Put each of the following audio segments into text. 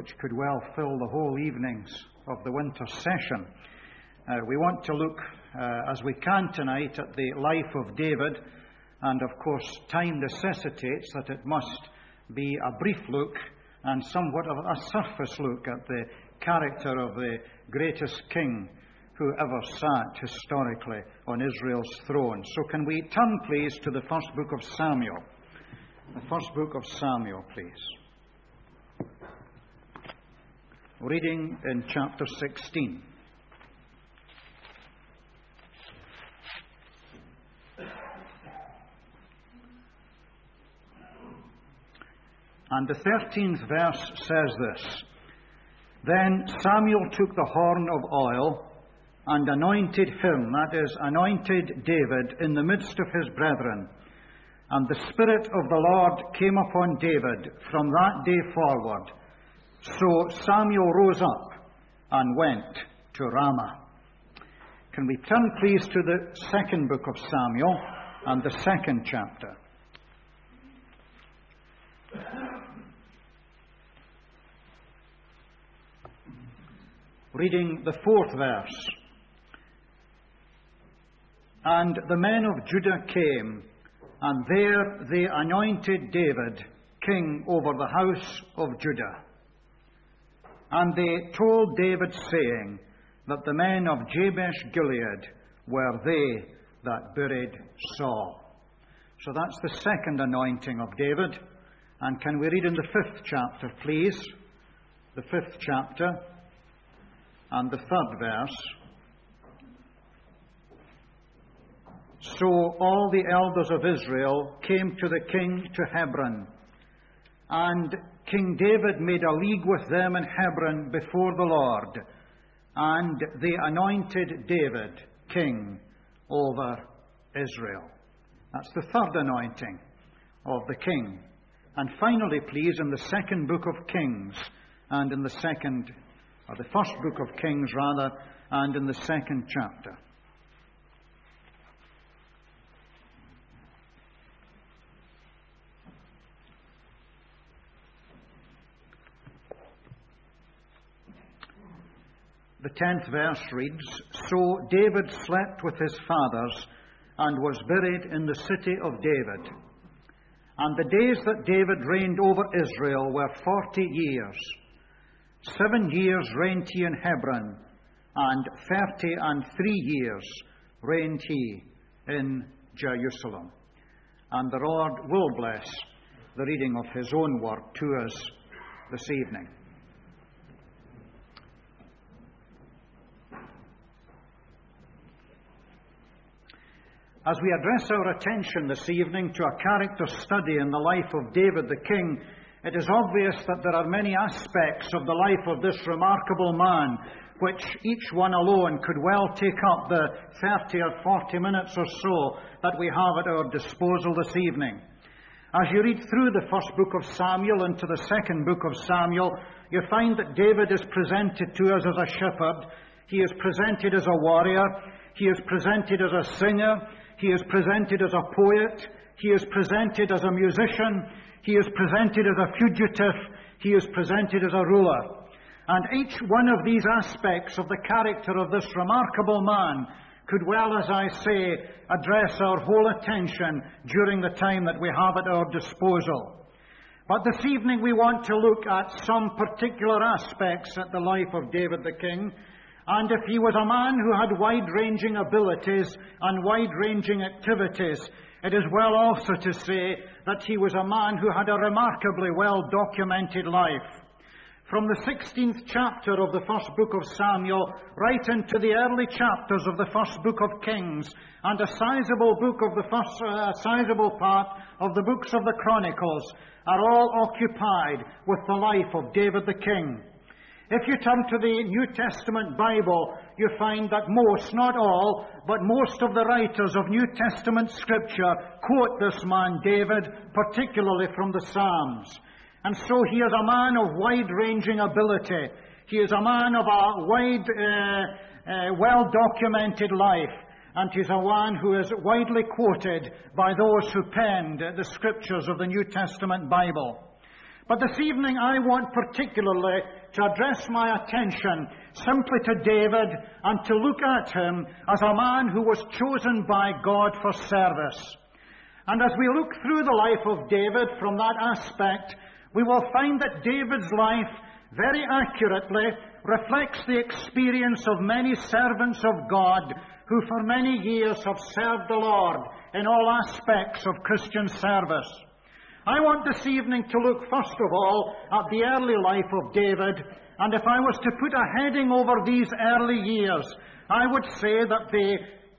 which could well fill the whole evenings of the winter session. We want to look, as we can tonight, at the life of David, and of course time necessitates that it must be a brief look and somewhat of a surface look at the character of the greatest king who ever sat historically on Israel's throne. So can we turn, please, to the first book of Samuel? The first book of Samuel, please. Reading in chapter 16. And the 13th verse says this: Then Samuel took the horn of oil and anointed him, that is, anointed David, in the midst of his brethren. And the Spirit of the Lord came upon David from that day forward. So Samuel rose up and went to Ramah. Can we turn, please, to the second book of Samuel and the second chapter? Reading the 4th verse. And the men of Judah came, and there they anointed David king over the house of Judah. And they told David, saying, that the men of Jabesh Gilead were they that buried Saul. So that's the second anointing of David. And can we read in the 5th chapter, please? The 5th chapter and the 3rd verse. So all the elders of Israel came to the king to Hebron, and King David made a league with them in Hebron before the Lord, and they anointed David king over Israel. That's the third anointing of the king. And finally, please, in the second book of Kings, and in the first book of Kings, rather, and in the second chapter. The 10th verse reads, So David slept with his fathers, and was buried in the city of David. And the days that David reigned over Israel were 40 years. 7 years reigned he in Hebron, and 33 years reigned he in Jerusalem. And the Lord will bless the reading of his own word to us this evening. As we address our attention this evening to a character study in the life of David the king, it is obvious that there are many aspects of the life of this remarkable man which each one alone could well take up the 30 or 40 minutes or so that we have at our disposal this evening. As you read through the first book of Samuel into the second book of Samuel, you find that David is presented to us as a shepherd. He is presented as a warrior. He is presented as a singer. He is presented as a poet. He is presented as a musician. He is presented as a fugitive. He is presented as a ruler. And each one of these aspects of the character of this remarkable man could well, as I say, address our whole attention during the time that we have at our disposal. But this evening we want to look at some particular aspects at the life of David the king. And if he was a man who had wide-ranging abilities and wide-ranging activities, it is well also to say that he was a man who had a remarkably well-documented life. From the 16th chapter of the first book of Samuel right into the early chapters of the first book of Kings, and a sizable part of the books of the Chronicles are all occupied with the life of David the king. If you turn to the New Testament Bible, you find that most, not all, but most of the writers of New Testament Scripture quote this man David, particularly from the Psalms. And so he is a man of wide-ranging ability. He is a man of a well-documented life. And he's a one who is widely quoted by those who penned the Scriptures of the New Testament Bible. But this evening I want particularly to address my attention simply to David and to look at him as a man who was chosen by God for service. And as we look through the life of David from that aspect, we will find that David's life very accurately reflects the experience of many servants of God who for many years have served the Lord in all aspects of Christian service. I want this evening to look first of all at the early life of David, and if I was to put a heading over these early years, I would say that the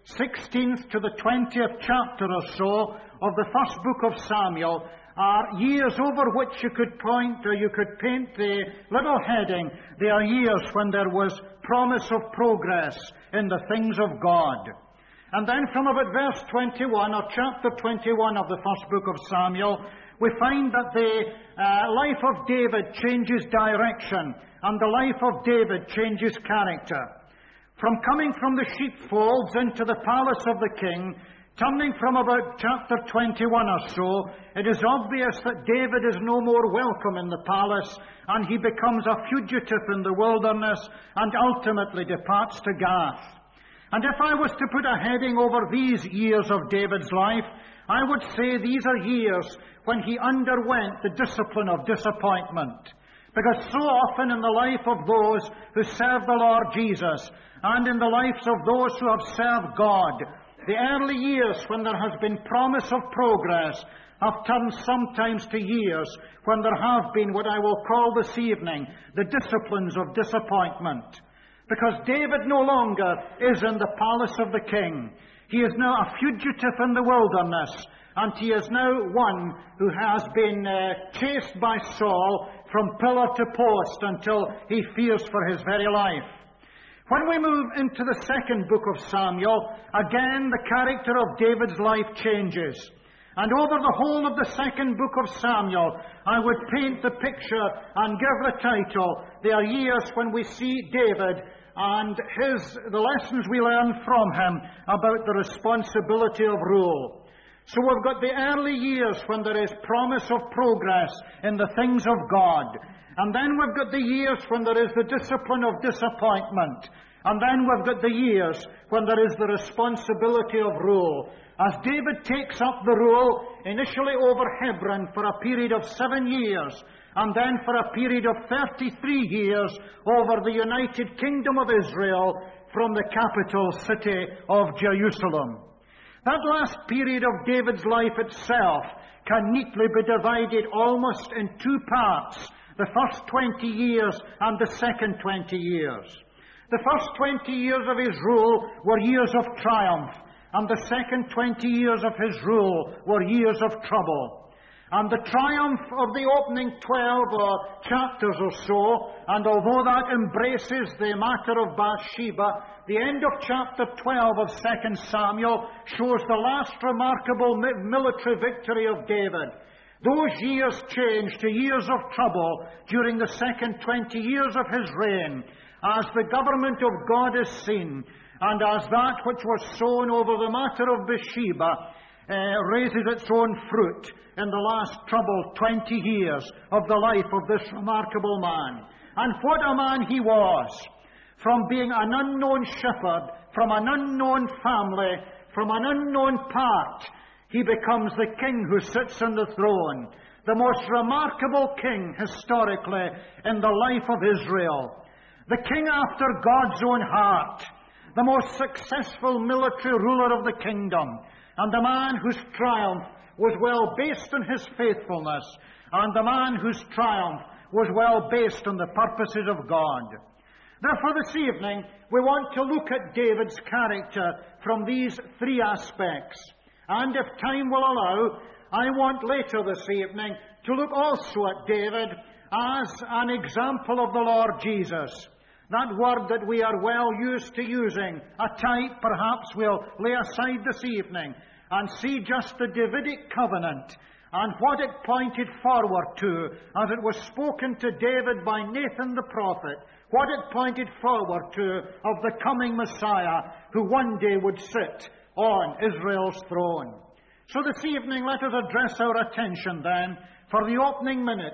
16th to the 20th chapter or so of the first book of Samuel are years over which you could point, or you could paint the little heading, they are years when there was promise of progress in the things of God. And then from about verse 21, or chapter 21 of the first book of Samuel, we find that the life of David changes direction, and the life of David changes character. From coming from the sheepfolds into the palace of the king, turning from about chapter 21 or so, it is obvious that David is no more welcome in the palace, and he becomes a fugitive in the wilderness, and ultimately departs to Gath. And if I was to put a heading over these years of David's life, I would say these are years when he underwent the discipline of disappointment. Because so often in the life of those who serve the Lord Jesus, and in the lives of those who have served God, the early years when there has been promise of progress have turned sometimes to years when there have been what I will call this evening the disciplines of disappointment. Because David no longer is in the palace of the king. He is now a fugitive in the wilderness, and he is now one who has been chased by Saul from pillar to post until he fears for his very life. When we move into the second book of Samuel, again the character of David's life changes. And over the whole of the second book of Samuel, I would paint the picture and give the title, There are Years When We See David and the lessons we learn from him about the responsibility of rule. So we've got the early years when there is promise of progress in the things of God. And then we've got the years when there is the discipline of disappointment. And then we've got the years when there is the responsibility of rule. As David takes up the rule, initially over Hebron for a period of 7 years, and then for a period of 33 years over the United Kingdom of Israel from the capital city of Jerusalem. That last period of David's life itself can neatly be divided almost in two parts. The first 20 years and the second 20 years. The first 20 years of his rule were years of triumph, and the second 20 years of his rule were years of trouble. And the triumph of the opening 12 chapters or so, and although that embraces the matter of Bathsheba, the end of chapter 12 of 2 Samuel shows the last remarkable military victory of David. Those years changed to years of trouble during the second 20 years of his reign, as the government of God is seen, and as that which was sown over the matter of Bathsheba raises its own fruit in the last troubled 20 years of the life of this remarkable man. And what a man he was! From being an unknown shepherd, from an unknown family, from an unknown part, he becomes the king who sits on the throne, the most remarkable king historically in the life of Israel, the king after God's own heart, the most successful military ruler of the kingdom, and the man whose triumph was well based on his faithfulness, and the man whose triumph was well based on the purposes of God. Therefore, this evening, we want to look at David's character from these three aspects. And if time will allow, I want later this evening to look also at David as an example of the Lord Jesus. That word that we are well used to using, a type perhaps we'll lay aside this evening and see just the Davidic covenant and what it pointed forward to as it was spoken to David by Nathan the prophet, what it pointed forward to of the coming Messiah who one day would sit on Israel's throne. So this evening let us address our attention then for the opening minutes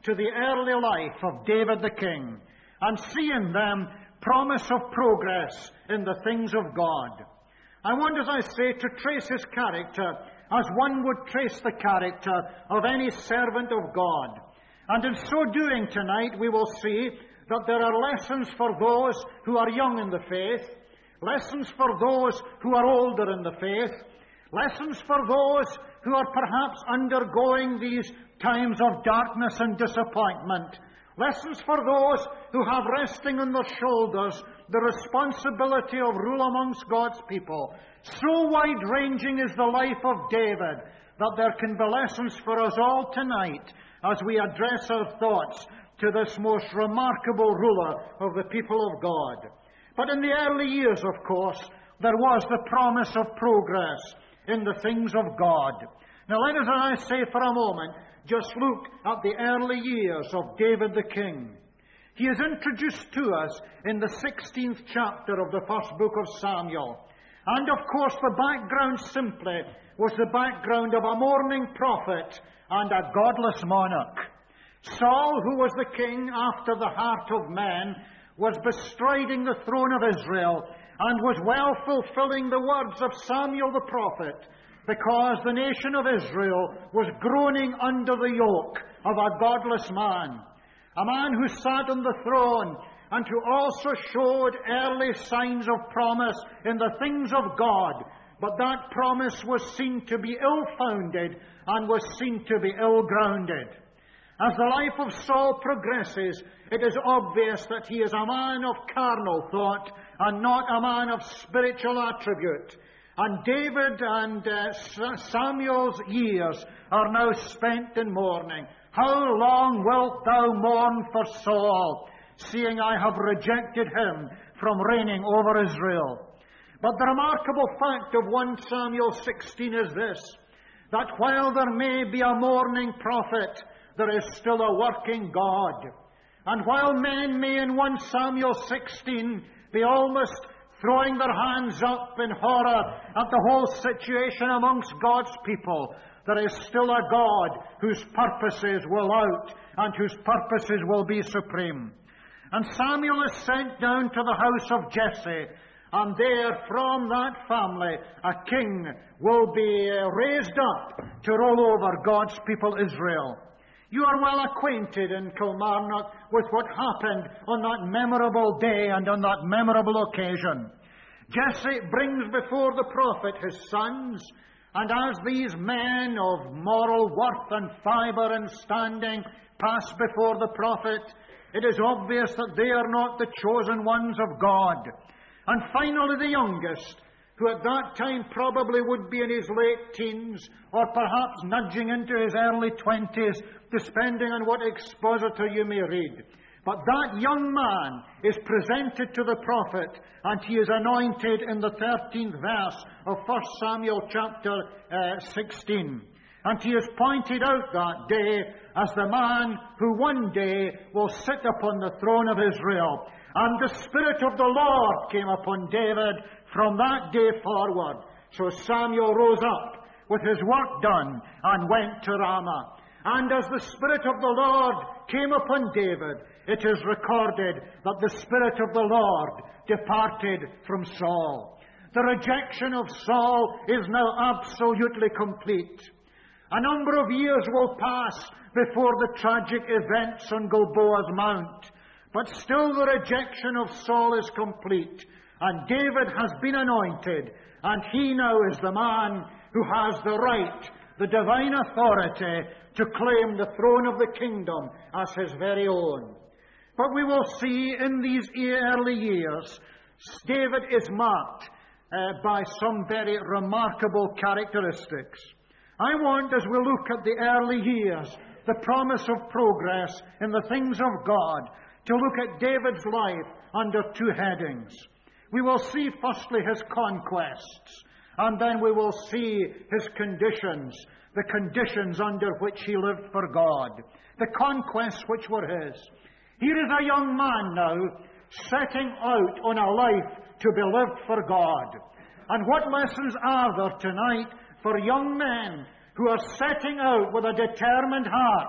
to the early life of David the king and see in them promise of progress in the things of God. I want, as I say, to trace his character as one would trace the character of any servant of God. And in so doing tonight, we will see that there are lessons for those who are young in the faith, lessons for those who are older in the faith, lessons for those who are perhaps undergoing these times of darkness and disappointment, lessons for those who have resting on their shoulders the responsibility of rule amongst God's people. So wide-ranging is the life of David that there can be lessons for us all tonight as we address our thoughts to this most remarkable ruler of the people of God. But in the early years, of course, there was the promise of progress in the things of God. Now let us, as I say for a moment, just look at the early years of David the king. He is introduced to us in the 16th chapter of the first book of Samuel. And of course the background simply was the background of a mourning prophet and a godless monarch. Saul, who was the king after the heart of man, was bestriding the throne of Israel and was well fulfilling the words of Samuel the prophet, because the nation of Israel was groaning under the yoke of a godless man, a man who sat on the throne and who also showed early signs of promise in the things of God, but that promise was seen to be ill-founded and was seen to be ill-grounded. As the life of Saul progresses, it is obvious that he is a man of carnal thought and not a man of spiritual attribute. And David and Samuel's years are now spent in mourning. How long wilt thou mourn for Saul, seeing I have rejected him from reigning over Israel? But the remarkable fact of 1 Samuel 16 is this, that while there may be a mourning prophet, there is still a working God. And while men may in 1 Samuel 16 be almost throwing their hands up in horror at the whole situation amongst God's people, there is still a God whose purposes will out and whose purposes will be supreme. And Samuel is sent down to the house of Jesse, and there from that family a king will be raised up to rule over God's people Israel. You are well acquainted in Kilmarnock with what happened on that memorable day and on that memorable occasion. Jesse brings before the prophet his sons, and as these men of moral worth and fibre and standing pass before the prophet, it is obvious that they are not the chosen ones of God. And finally the youngest, who at that time probably would be in his late teens, or perhaps nudging into his early 20s, depending on what expositor you may read. But that young man is presented to the prophet, and he is anointed in the 13th verse of 1 Samuel chapter 16. And he is pointed out that day as the man who one day will sit upon the throne of Israel. And the Spirit of the Lord came upon David from that day forward. So Samuel rose up with his work done and went to Ramah. And as the Spirit of the Lord came upon David, it is recorded that the Spirit of the Lord departed from Saul. The rejection of Saul is now absolutely complete. A number of years will pass before the tragic events on Gilboa's Mount, but still the rejection of Saul is complete, and David has been anointed, and he now is the man who has the right, the divine authority, to claim the throne of the kingdom as his very own. But we will see in these early years, David is marked by some very remarkable characteristics. I want, as we look at the early years, the promise of progress in the things of God, to look at David's life under two headings. We will see firstly his conquests, and then we will see his conditions, the conditions under which he lived for God, the conquests which were his. Here is a young man now setting out on a life to be lived for God. And what lessons are there tonight for young men who are setting out with a determined heart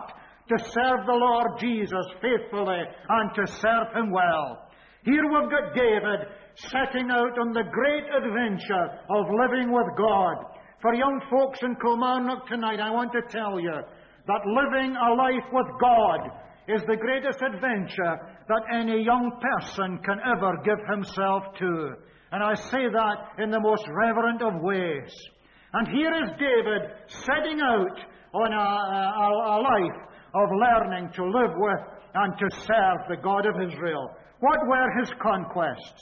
to serve the Lord Jesus faithfully and to serve Him well. Here we've got David setting out on the great adventure of living with God. For young folks in Kilmarnock tonight, I want to tell you that living a life with God is the greatest adventure that any young person can ever give himself to. And I say that in the most reverent of ways. And here is David setting out on a life of learning to live with and to serve the God of Israel. What were his conquests?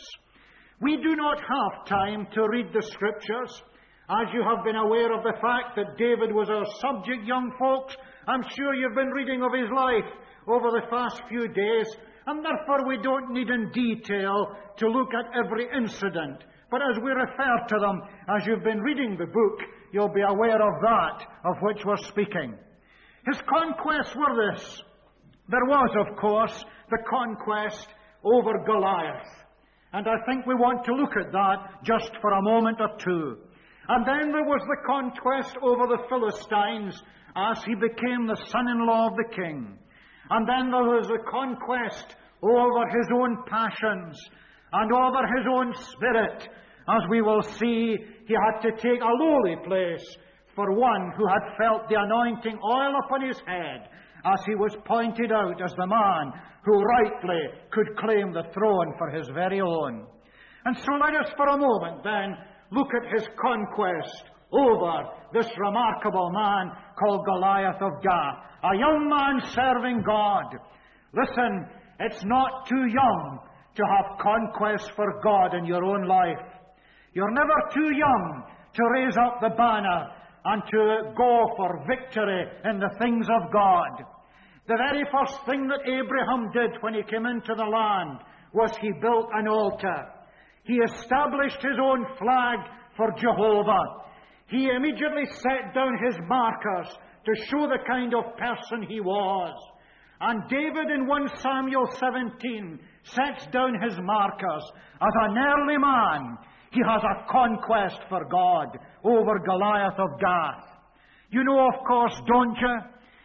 We do not have time to read the Scriptures. As you have been aware of the fact that David was our subject, young folks, I'm sure you've been reading of his life over the past few days, and therefore we don't need in detail to look at every incident. But as we refer to them, as you've been reading the book, you'll be aware of that of which we're speaking. His conquests were this. There was, of course, the conquest over Goliath. And I think we want to look at that just for a moment or two. And then there was the conquest over the Philistines as he became the son-in-law of the king. And then there was the conquest over his own passions and over his own spirit. As we will see, he had to take a lowly place for one who had felt the anointing oil upon his head, as he was pointed out as the man who rightly could claim the throne for his very own. And so let us for a moment then look at his conquest over this remarkable man called Goliath of Gath, a young man serving God. Listen, it's not too young to have conquest for God in your own life. You're never too young to raise up the banner and to go for victory in the things of God. The very first thing that Abraham did when he came into the land was he built an altar. He established his own flag for Jehovah. He immediately set down his markers to show the kind of person he was. And David in 1 Samuel 17 sets down his markers. As an early man, he has a conquest for God over Goliath of Gath. You know, of course, don't you,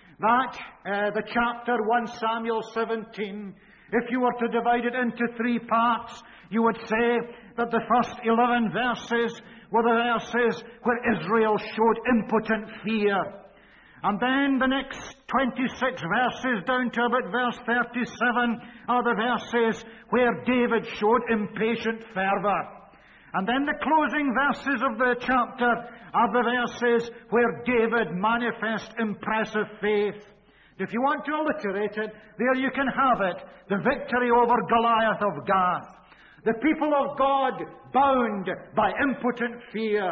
that the chapter 1 Samuel 17, if you were to divide it into 3 parts, you would say that the first 11 verses were the verses where Israel showed impotent fear. And then the next 26 verses down to about verse 37 are the verses where David showed impatient fervor. And then the closing verses of the chapter are the verses where David manifests impressive faith. If you want to alliterate it, there you can have it, the victory over Goliath of Gath. The people of God bound by impotent fear.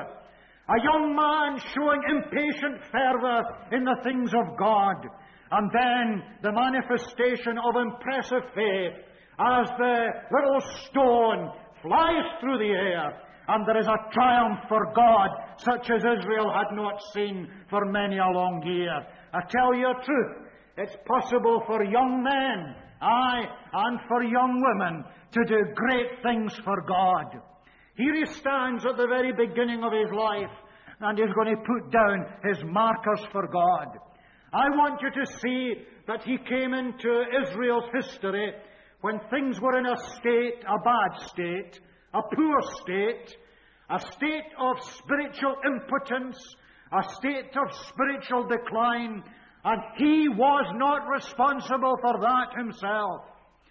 A young man showing impatient fervor in the things of God. And then the manifestation of impressive faith as the little stone flies through the air, and there is a triumph for God such as Israel had not seen for many a long year. I tell you the truth, it's possible for young men, aye, and for young women to do great things for God. Here he stands at the very beginning of his life, and he's going to put down his markers for God. I want you to see that he came into Israel's history when things were in a state, a bad state, a poor state, a state of spiritual impotence, a state of spiritual decline, and he was not responsible for that himself.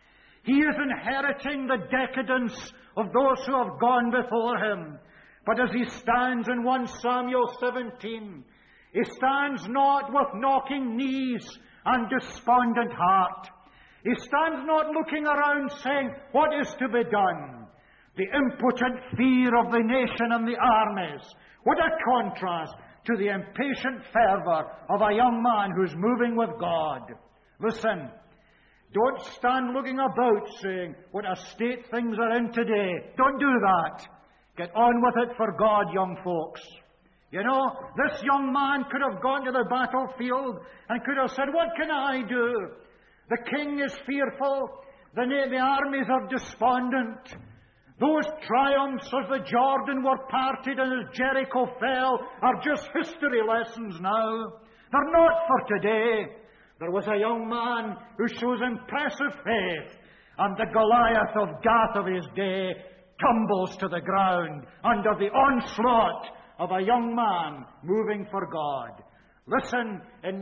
He is inheriting the decadence of those who have gone before him. But as he stands in 1 Samuel 17, he stands not with knocking knees and despondent heart. He stands not looking around saying, what is to be done? The impotent fear of the nation and the armies. What a contrast to the impatient fervor of a young man who's moving with God. Listen, don't stand looking about saying, what a state things are in today. Don't do that. Get on with it for God, young folks. You know, this young man could have gone to the battlefield and could have said, what can I do? The king is fearful. The armies are despondent. Those triumphs as the Jordan were parted and as Jericho fell are just history lessons now. They're not for today. There was a young man who shows impressive faith, and the Goliath of Gath of his day tumbles to the ground under the onslaught of a young man moving for God. Listen, in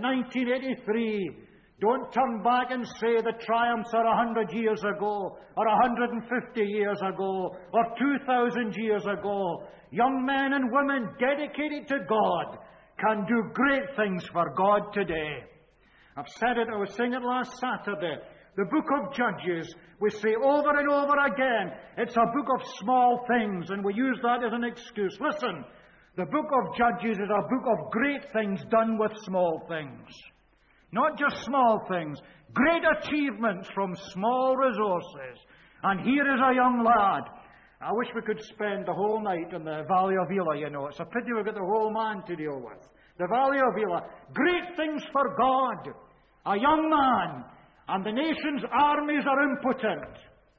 1983, don't turn back and say the triumphs are 100 years ago, or 150 years ago, or 2,000 years ago. Young men and women dedicated to God can do great things for God today. I've said it, I was saying it last Saturday. The book of Judges, we say over and over again, it's a book of small things, and we use that as an excuse. Listen, the book of Judges is a book of great things done with small things. Not just small things, great achievements from small resources. And here is a young lad. I wish we could spend the whole night in the Valley of Elah, you know. It's a pity we've got the whole man to deal with. The Valley of Elah. Great things for God. A young man. And the nation's armies are impotent.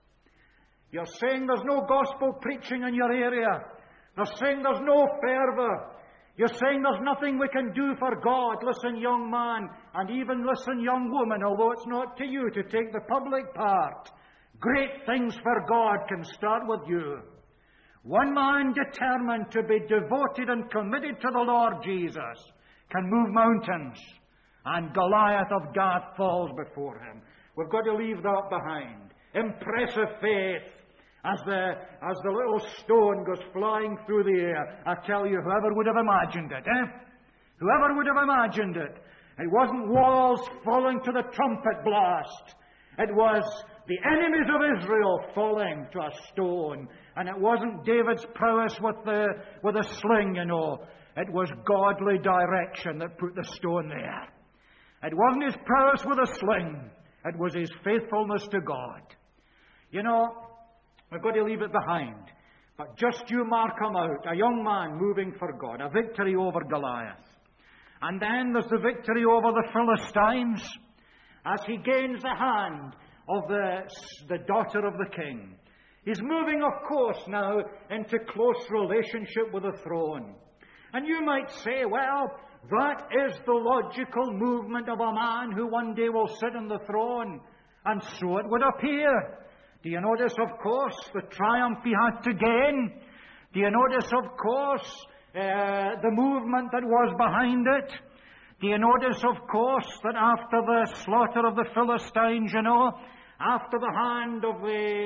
You're saying there's no gospel preaching in your area. You're saying there's no fervour. You're saying there's nothing we can do for God. Listen, young man, and even listen, young woman, although it's not to you to take the public part. Great things for God can start with you. One man determined to be devoted and committed to the Lord Jesus can move mountains. And Goliath of Gath falls before him. We've got to leave that behind. Impressive faith. As the little stone goes flying through the air, I tell you, whoever would have imagined it, Whoever would have imagined it? It wasn't walls falling to the trumpet blast. It was the enemies of Israel falling to a stone. And it wasn't David's prowess with a sling, you know. It was godly direction that put the stone there. It wasn't his prowess with a sling. It was his faithfulness to God. You know, we've got to leave it behind. But just you mark him out, a young man moving for God, a victory over Goliath. And then there's the victory over the Philistines as he gains the hand of the daughter of the king. He's moving, of course, now into close relationship with the throne. And you might say, well, that is the logical movement of a man who one day will sit on the throne. And so it would appear. Do you notice, of course, the triumph he had to gain? Do you notice, of course, the movement that was behind it? Do you notice, of course, that after the slaughter of the Philistines, you know, after the hand of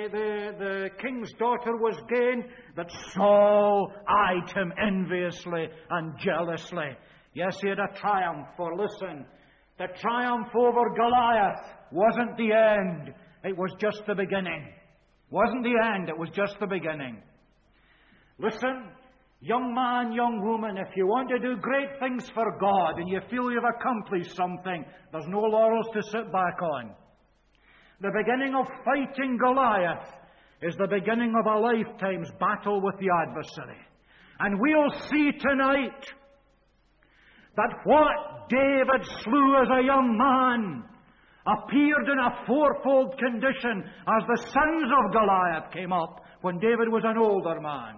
the king's daughter was gained, that Saul eyed him enviously and jealously. Yes, he had a triumph, for listen, the triumph over Goliath wasn't the end. It was just the beginning. Wasn't the end, it was just the beginning. Listen, young man, young woman, if you want to do great things for God and you feel you've accomplished something, there's no laurels to sit back on. The beginning of fighting Goliath is the beginning of a lifetime's battle with the adversary. And we'll see tonight that what David slew as a young man appeared in a fourfold condition as the sons of Goliath came up when David was an older man.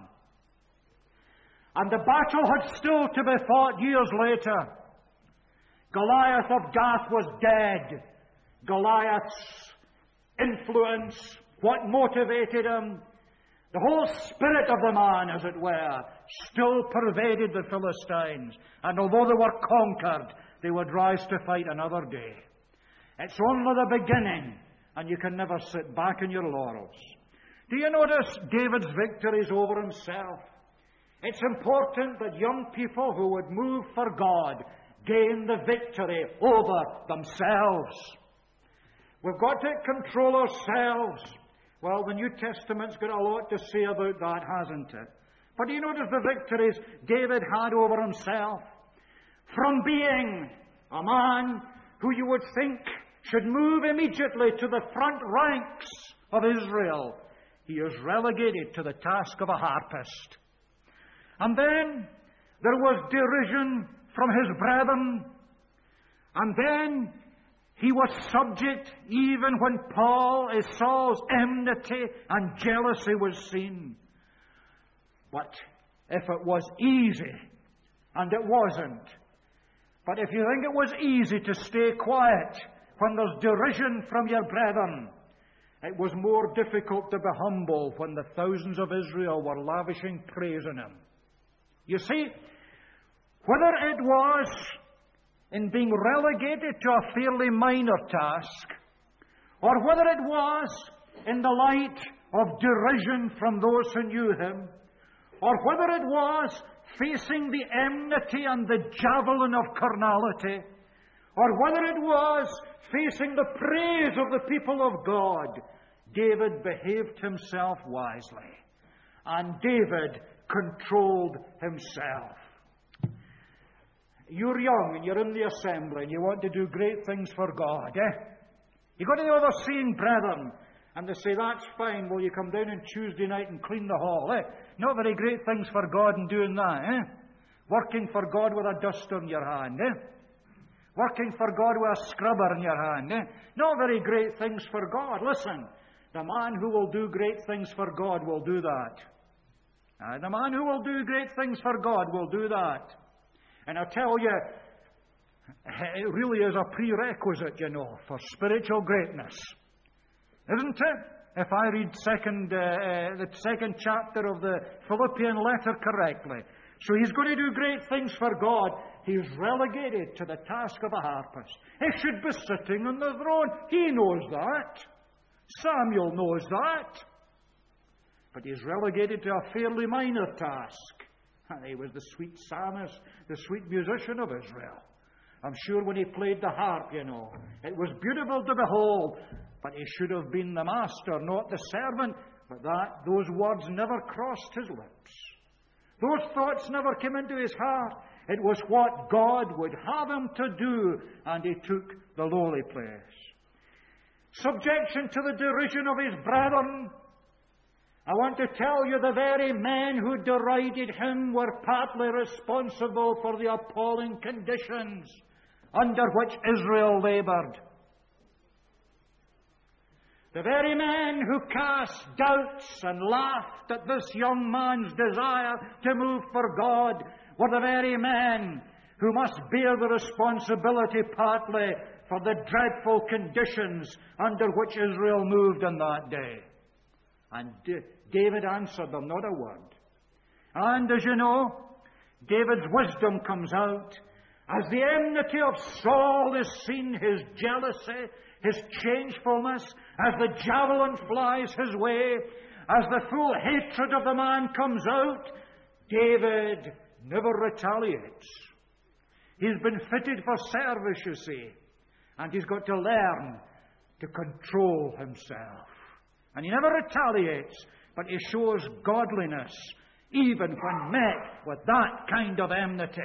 And the battle had still to be fought years later. Goliath of Gath was dead. Goliath's influence, what motivated him, the whole spirit of the man, as it were, still pervaded the Philistines. And although they were conquered, they would rise to fight another day. It's only the beginning, and you can never sit back in your laurels. Do you notice David's victories over himself? It's important that young people who would move for God gain the victory over themselves. We've got to control ourselves. Well, the New Testament's got a lot to say about that, hasn't it? But do you notice the victories David had over himself? From being a man who you would think should move immediately to the front ranks of Israel, he is relegated to the task of a harpist. And then there was derision from his brethren. And then he was subject, even when Saul's enmity and jealousy was seen. But if it was easy, and it wasn't, But if you think it was easy to stay quiet when there's derision from your brethren, it was more difficult to be humble when the thousands of Israel were lavishing praise on him. You see, whether it was in being relegated to a fairly minor task, or whether it was in the light of derision from those who knew him, or whether it was facing the enmity and the javelin of carnality, or whether it was facing the praise of the people of God, David behaved himself wisely. And David controlled himself. You're young and you're in the assembly and you want to do great things for God, You go to the overseeing brethren and they say, that's fine, will you come down on Tuesday night and clean the hall, Not very great things for God in doing that, Working for God with a duster in your hand, Working for God with a scrubber in your hand, Not very great things for God. Listen, the man who will do great things for God will do that. The man who will do great things for God will do that. And I tell you, it really is a prerequisite, for spiritual greatness. Isn't it? If I read the second chapter of the Philippian letter correctly. So he's going to do great things for God. He's relegated to the task of a harpist. He should be sitting on the throne. He knows that. Samuel knows that. But he's relegated to a fairly minor task. And he was the sweet psalmist, the sweet musician of Israel. I'm sure when he played the harp, it was beautiful to behold. But he should have been the master, not the servant. But those words never crossed his lips. Those thoughts never came into his heart. It was what God would have him to do, and he took the lowly place. Subjection to the derision of his brethren. I want to tell you, the very men who derided him were partly responsible for the appalling conditions under which Israel labored. The very men who cast doubts and laughed at this young man's desire to move for God were the very men who must bear the responsibility partly for the dreadful conditions under which Israel moved on that day. And David answered them, not a word. And as you know, David's wisdom comes out. As the enmity of Saul is seen, his jealousy, his changefulness, as the javelin flies his way, as the full hatred of the man comes out, David never retaliates. He's been fitted for service, you see, and he's got to learn to control himself. And he never retaliates, but he shows godliness even when met with that kind of enmity.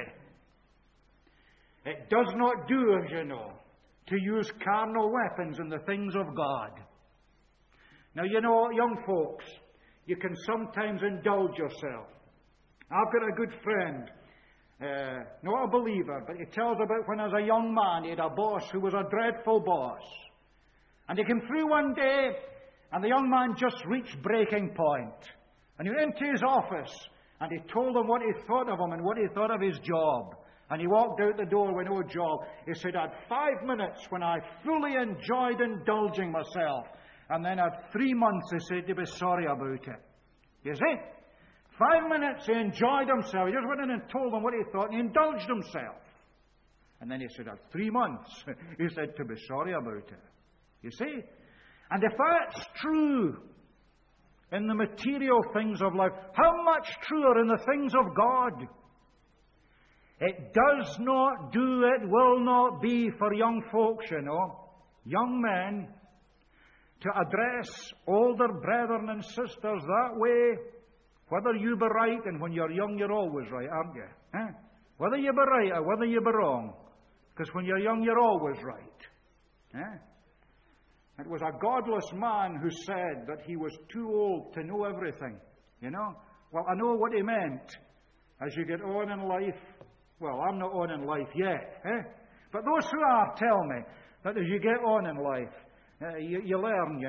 It does not do, as you know, to use carnal weapons in the things of God. Now, young folks, you can sometimes indulge yourself. I've got a good friend, not a believer, but he tells about when as a young man he had a boss who was a dreadful boss. And he came through one day, and the young man just reached breaking point. And he went into his office, and he told him what he thought of him and what he thought of his job. And he walked out the door with no job. He said, I had 5 minutes when I fully enjoyed indulging myself. And then I had 3 months, he said, to be sorry about it. You see? 5 minutes, he enjoyed himself. He just went in and told them what he thought, and he indulged himself. And then he said, I had 3 months, he said, to be sorry about it. You see? And if that's true in the material things of life, how much truer in the things of God? It does not do, it will not be for young folks, young men, to address older brethren and sisters that way, whether you be right, and when you're young you're always right, aren't you? Whether you be right or whether you be wrong, because when you're young you're always right. It was a godless man who said that he was too old to know everything, Well, I know what he meant. As you get on in life, well, I'm not on in life yet, but those who are tell me that as you get on in life, you learn,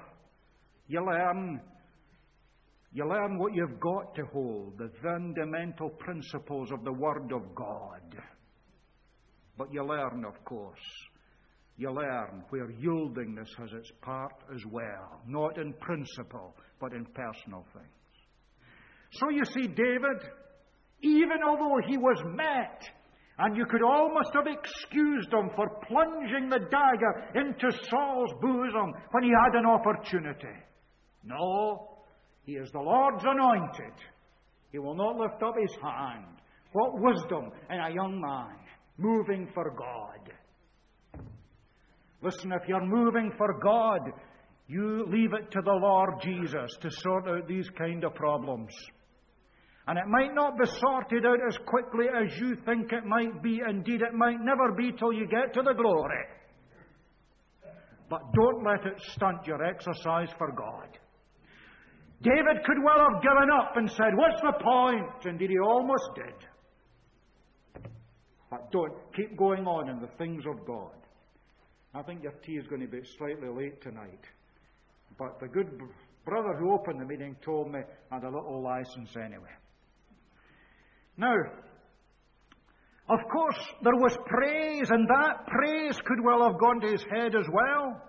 You learn what you've got to hold, the fundamental principles of the Word of God. But you learn, of course. You learn where yieldingness has its part as well. Not in principle, but in personal things. So you see, David, even although he was met, and you could almost have excused him for plunging the dagger into Saul's bosom when he had an opportunity. No, he is the Lord's anointed. He will not lift up his hand. What wisdom in a young man moving for God. Listen, if you're moving for God, you leave it to the Lord Jesus to sort out these kind of problems. And it might not be sorted out as quickly as you think it might be. Indeed, it might never be till you get to the glory. But don't let it stunt your exercise for God. David could well have given up and said, "What's the point?" Indeed, he almost did. But don't. Keep going on in the things of God. I think your tea is going to be slightly late tonight. But the good brother who opened the meeting told me I had a little license anyway. Now, of course, there was praise, and that praise could well have gone to his head as well.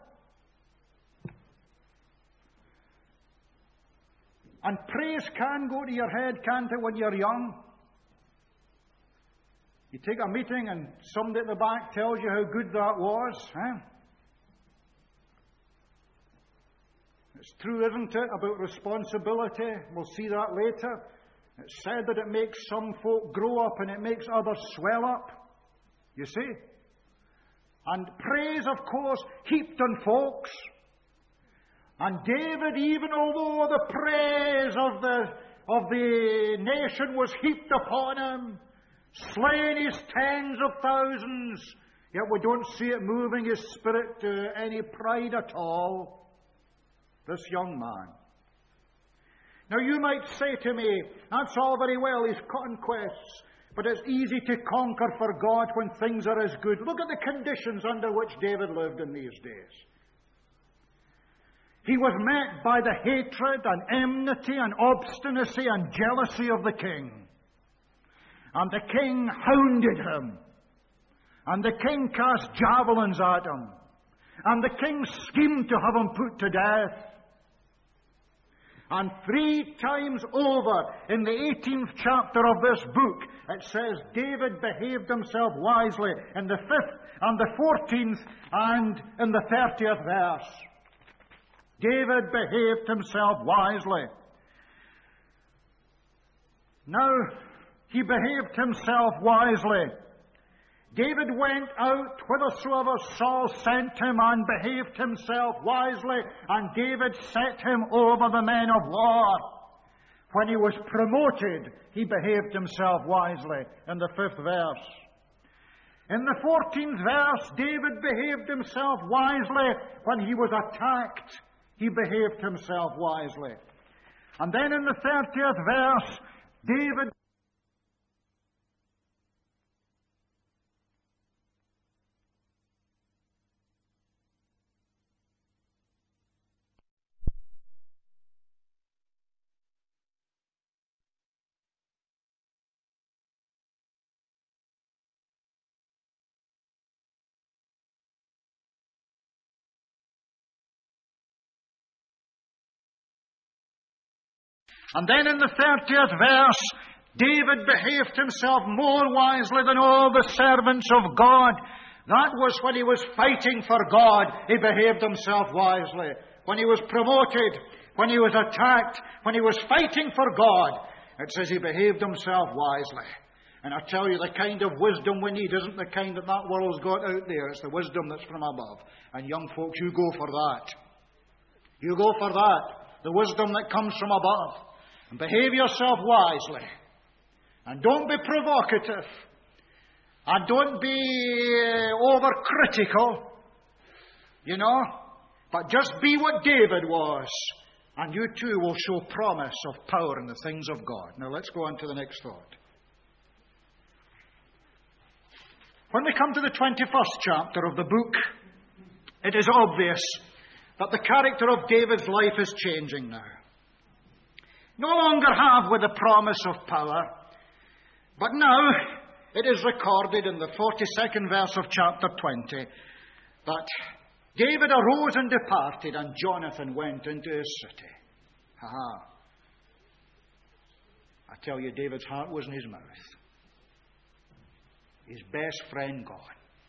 And praise can go to your head, can't it, when you're young? You take a meeting and somebody at the back tells you how good that was. It's true, isn't it, about responsibility? We'll see that later. It's said that it makes some folk grow up and it makes others swell up. You see? And praise, of course, heaped on folks. And David, even although the praise of the nation was heaped upon him, slain his tens of thousands, yet we don't see it moving his spirit to any pride at all. This young man. Now you might say to me, that's all very well, his conquests, but it's easy to conquer for God when things are as good. Look at the conditions under which David lived in these days. He was met by the hatred and enmity and obstinacy and jealousy of the king. And the king hounded him. And the king cast javelins at him. And the king schemed to have him put to death. And 3 times over in the 18th chapter of this book, it says David behaved himself wisely in the 5th and the 14th and in the 30th verse. David behaved himself wisely. Now, he behaved himself wisely. David went out whithersoever Saul sent him and behaved himself wisely, and David set him over the men of war. When he was promoted, he behaved himself wisely in the 5th verse. In the 14th verse, David behaved himself wisely when he was attacked. He behaved himself wisely. And then in the 30th verse, David And then in the 30th verse, David behaved himself more wisely than all the servants of God. That was when he was fighting for God, he behaved himself wisely. When he was promoted, when he was attacked, when he was fighting for God, it says he behaved himself wisely. And I tell you, the kind of wisdom we need isn't the kind that world's got out there. It's the wisdom that's from above. And young folks, you go for that. You go for that. The wisdom that comes from above. And behave yourself wisely. And don't be provocative. And don't be overcritical. You know. But just be what David was. And you too will show promise of power in the things of God. Now let's go on to the next thought. When we come to the 21st chapter of the book, it is obvious that the character of David's life is changing now. No longer have we the promise of power, but now it is recorded in the 42nd verse of chapter 20 that David arose and departed, and Jonathan went into his city. Ha! I tell you, David's heart was in his mouth. His best friend gone.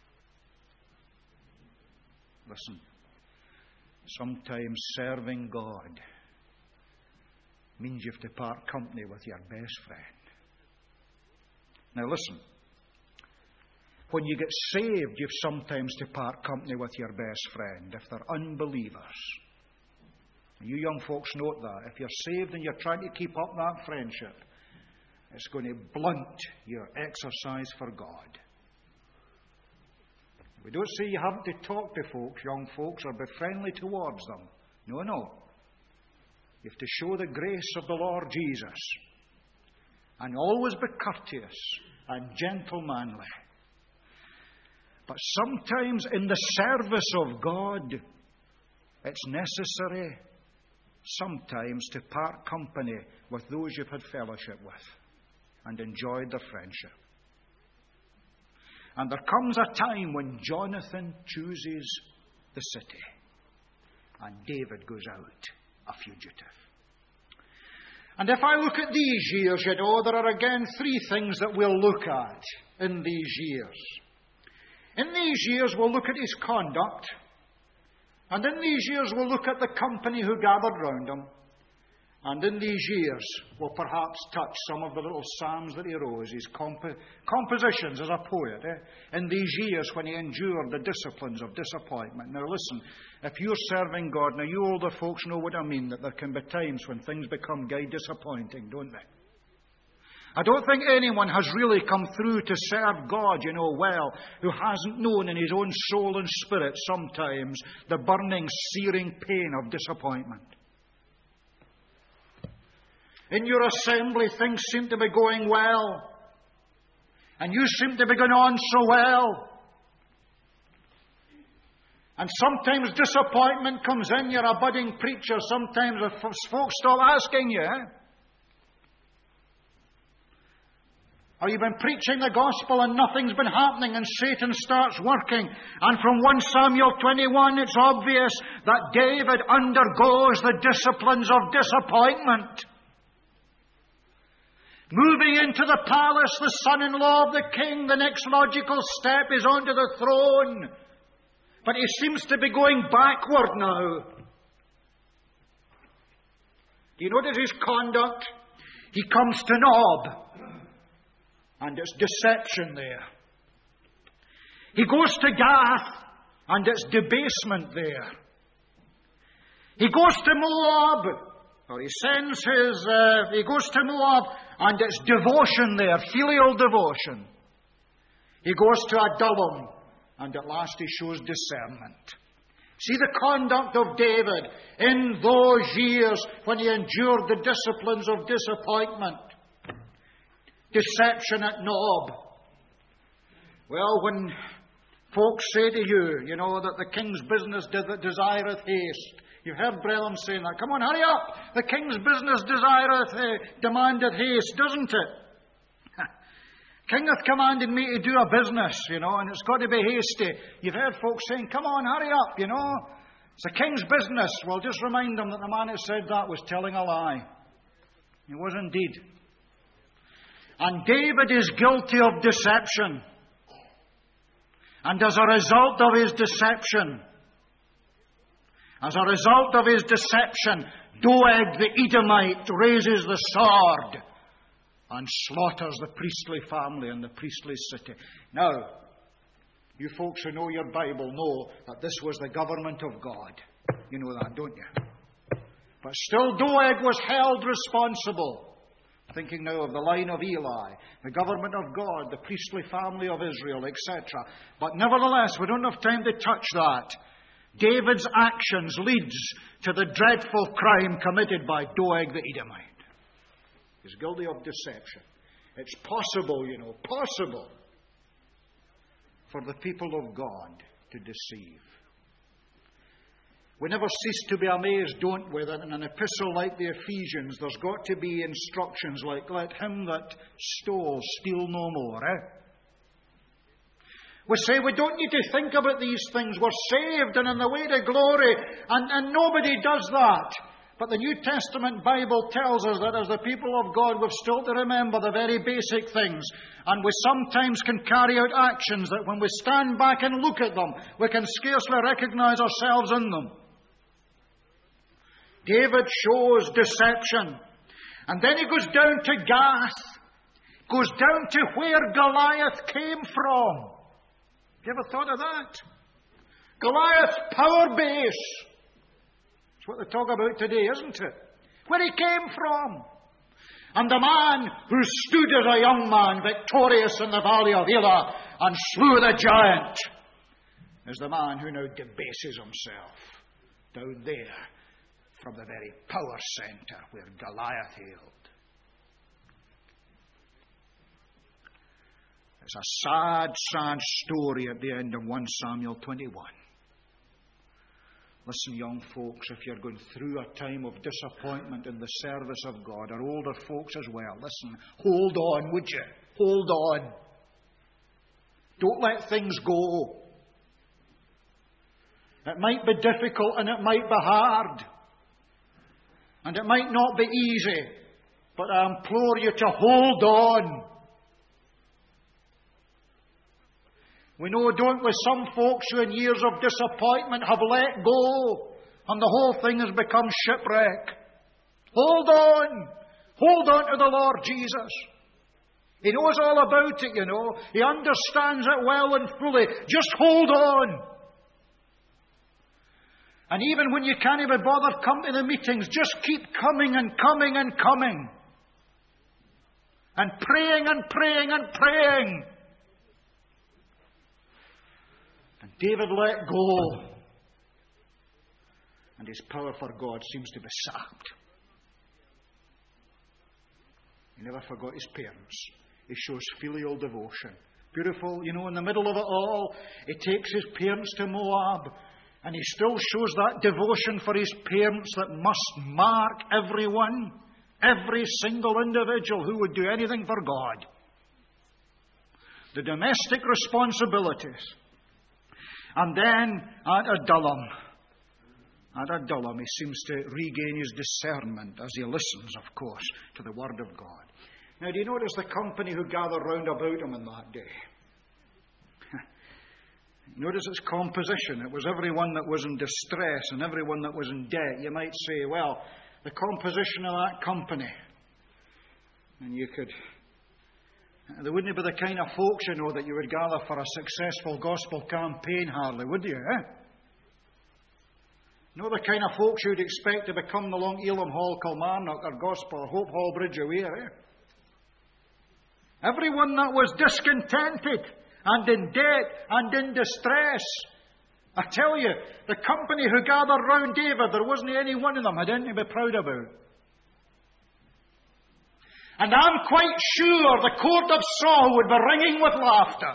Listen, sometimes serving God means you have to part company with your best friend. Now listen, when you get saved, you've sometimes to part company with your best friend if they're unbelievers. You young folks note that. If you're saved and you're trying to keep up that friendship, it's going to blunt your exercise for God. We don't say you haven't to talk to folks, young folks, or be friendly towards them. No. You have to show the grace of the Lord Jesus. And always be courteous and gentlemanly. But sometimes in the service of God, it's necessary sometimes to part company with those you've had fellowship with and enjoyed their friendship. And there comes a time when Jonathan chooses the city and David goes out a fugitive. And if I look at these years, there are again three things that we'll look at in these years. In these years, we'll look at his conduct. And in these years, we'll look at the company who gathered round him. And in these years, we'll perhaps touch some of the little psalms that he wrote, his compositions as a poet. In these years when he endured the disciplines of disappointment. Now listen, if you're serving God, now you older folks know what I mean, that there can be times when things become disappointing, don't they? I don't think anyone has really come through to serve God, well, who hasn't known in his own soul and spirit sometimes the burning, searing pain of disappointment. In your assembly, things seem to be going well. And you seem to be going on so well. And sometimes disappointment comes in. You're a budding preacher. Sometimes folks stop asking you, Or you've been preaching the gospel and nothing's been happening and Satan starts working. And from 1 Samuel 21, it's obvious that David undergoes the disciplines of disappointment. Moving into the palace, the son-in-law of the king, the next logical step is onto the throne. But he seems to be going backward now. Do you notice his conduct? He comes to Nob. And it's deception there. He goes to Gath, and it's debasement there. He goes to Moab, or he goes to Moab, and it's devotion there, filial devotion. He goes to Adullam, and at last he shows discernment. See the conduct of David in those years when he endured the disciplines of disappointment. Deception at Nob. Well, when folks say to you, that the king's business desireth haste. You've heard brethren saying that. Come on, hurry up. The king's business demandeth haste, doesn't it? King hath commanded me to do a business, and it's got to be hasty. You've heard folks saying, come on, hurry up, It's the king's business. Well, just remind them that the man who said that was telling a lie. He was indeed. And David is guilty of deception. And as a result of his deception, Doeg the Edomite raises the sword and slaughters the priestly family and the priestly city. Now, you folks who know your Bible know that this was the government of God. You know that, don't you? But still Doeg was held responsible. Thinking now of the line of Eli, the government of God, the priestly family of Israel, etc. But nevertheless, we don't have time to touch that. David's actions leads to the dreadful crime committed by Doeg the Edomite. He's guilty of deception. It's possible, possible for the people of God to deceive. We never cease to be amazed, don't we, that in an epistle like the Ephesians, there's got to be instructions like, let him that stole steal no more. We say we don't need to think about these things. We're saved and on the way to glory. And nobody does that. But the New Testament Bible tells us that as the people of God, we've still to remember the very basic things. And we sometimes can carry out actions that when we stand back and look at them, we can scarcely recognize ourselves in them. David shows deception. And then he goes down to Gath. Goes down to where Goliath came from. Have you ever thought of that? Goliath's power base. That's what they talk about today, isn't it? Where he came from. And the man who stood as a young man victorious in the valley of Elah and slew the giant is the man who now debases himself down there from the very power centre where Goliath hailed. It's a sad, sad story at the end of 1 Samuel 21. Listen, young folks, if you're going through a time of disappointment in the service of God, or older folks as well, listen, hold on, would you? Hold on. Don't let things go. It might be difficult and it might be hard. And it might not be easy. But I implore you to hold on. We know, don't we, some folks who in years of disappointment have let go and the whole thing has become shipwreck. Hold on. Hold on to the Lord Jesus. He knows all about it, you know. He understands it well and fully. Just hold on. And even when you can't even bother come to the meetings, just keep coming and coming and coming. And praying and praying and praying. And David let go. And his power for God seems to be sapped. He never forgot his parents. He shows filial devotion. Beautiful, you know, in the middle of it all, he takes his parents to Moab. And he still shows that devotion for his parents that must mark everyone, every single individual who would do anything for God. The domestic responsibilities. And then at Adullam, he seems to regain his discernment as he listens, of course, to the Word of God. Now, do you notice the company who gathered round about him on that day? Notice its composition. It was everyone that was in distress and everyone that was in debt. You might say, well, the composition of that company. And there wouldn't be the kind of folks, you know, that you would gather for a successful gospel campaign, hardly, would you? No, the kind of folks you'd expect to become the Long Elam Hall, Kilmarnock, or Gospel, or Hope Hall, Bridge Aware. Everyone that was discontented and in debt and in distress. I tell you, the company who gathered round David, there wasn't any one of them had anything to be proud about. And I'm quite sure the court of Saul would be ringing with laughter